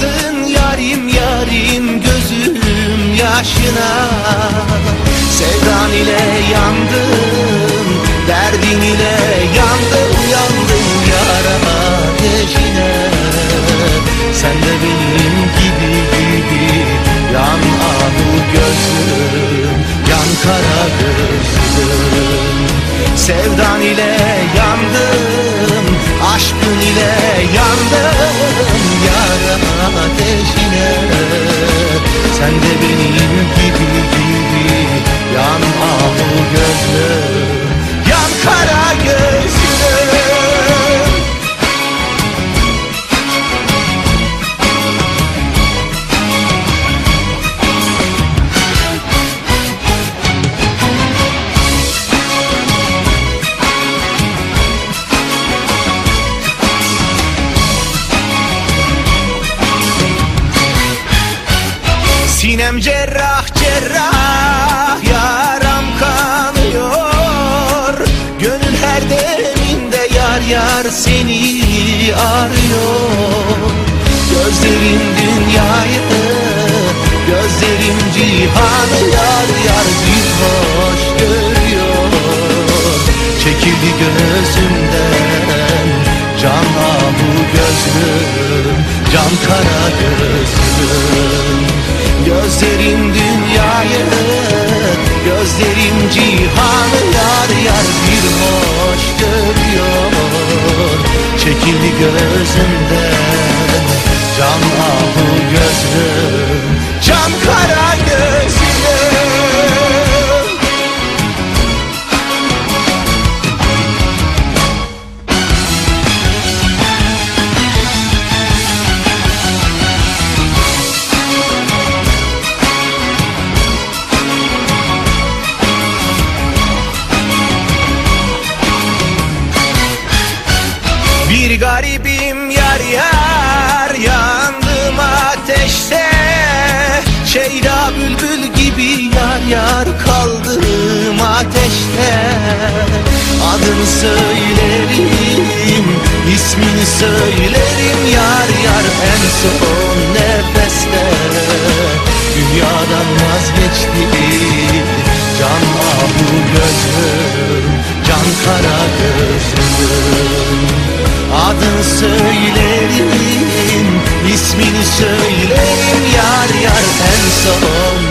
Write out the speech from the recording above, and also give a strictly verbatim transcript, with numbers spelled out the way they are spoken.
yandın yarim yarim gözüm yaşına. Sevdan ile yandım, derdin ile yandım, yandım yar ateşine. Sen de benim gibi gibi yan ahu gözlüm, yan kara gözlüm. Sevdan ile yandım, aşkın ile yandım yar ateşine. Sen de benim gibi gibi yan ahu gözlüm, yan kara gözlüm. Sinem cerrah cerrah, yaram kanıyor. Gönül her deminde yar yar seni arıyor. Gözlerim dünyayı, gözlerim cihanı yar yar bir hoş görüyor. Çekildi gözümden can ahu gözlüm, can kara gözlüm. Gözlerim dünyayı, gözlerim cihanı yar yar bir hoş görüyor. Çekildi gözümden can ahu gözlüm, can kara gözlüm. Bir garibim yar yar, yandım ateşte. Şeyda bülbül gibi yar yar kaldım ateşte. Adını söylerim, ismini söylerim yar yar en son nefeste. Dünyadan vazgeçtim can ahu gözlüm, can kara gözlüm. Adını söylerim, ismini söylerim yar yar en son